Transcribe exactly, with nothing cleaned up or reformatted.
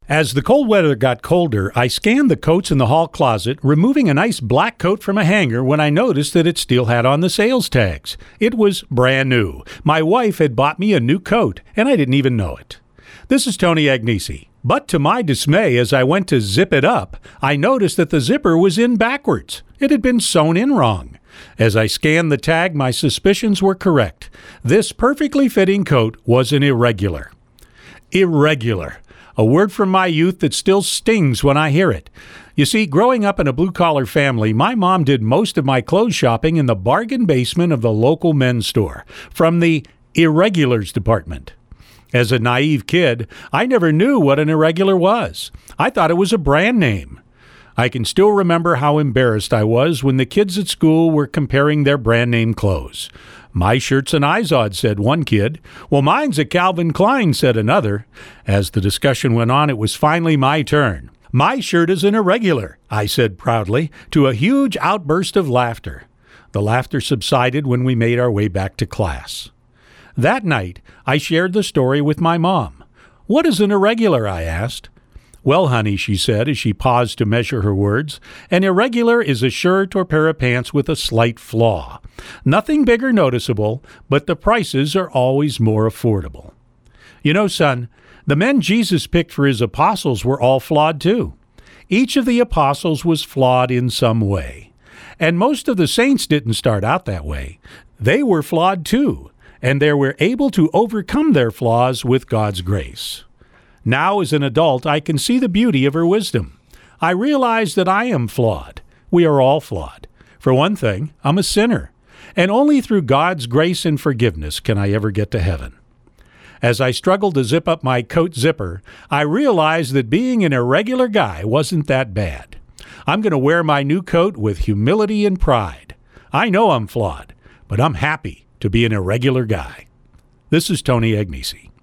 As the cold weather got colder, I scanned the coats in the hall closet, removing a nice black coat from a hanger when I noticed that it still had on the sales tags. It was brand new. My wife had bought me a new coat, and I didn't even know it. This is Tony Agnesi. But to my dismay, as I went to zip it up, I noticed that the zipper was in backwards. It had been sewn in wrong. As I scanned the tag, my suspicions were correct. This perfectly fitting coat was an irregular. Irregular. A word from my youth that still stings when I hear it. You see, growing up in a blue-collar family, my mom did most of my clothes shopping in the bargain basement of the local men's store, from the irregulars department. As a naive kid, I never knew what an irregular was. I thought it was a brand name. I can still remember how embarrassed I was when the kids at school were comparing their brand name clothes. "My shirt's an Izod," said one kid. "Well, mine's a Calvin Klein," said another. As the discussion went on, it was finally my turn. "My shirt is an irregular," I said proudly, to a huge outburst of laughter. The laughter subsided when we made our way back to class. That night, I shared the story with my mom. "What is an irregular?" I asked. "Well, honey," she said as she paused to measure her words, "an irregular is a shirt or pair of pants with a slight flaw. Nothing big or noticeable, but the prices are always more affordable." You know, son, the men Jesus picked for his apostles were all flawed too. Each of the apostles was flawed in some way. And most of the saints didn't start out that way. They were flawed too, and they were able to overcome their flaws with God's grace. Now, as an adult, I can see the beauty of her wisdom. I realize that I am flawed. We are all flawed. For one thing, I'm a sinner, and only through God's grace and forgiveness can I ever get to heaven. As I struggled to zip up my coat zipper, I realized that being an irregular guy wasn't that bad. I'm going to wear my new coat with humility and pride. I know I'm flawed, but I'm happy to be an irregular guy. This is Tony Agnesi.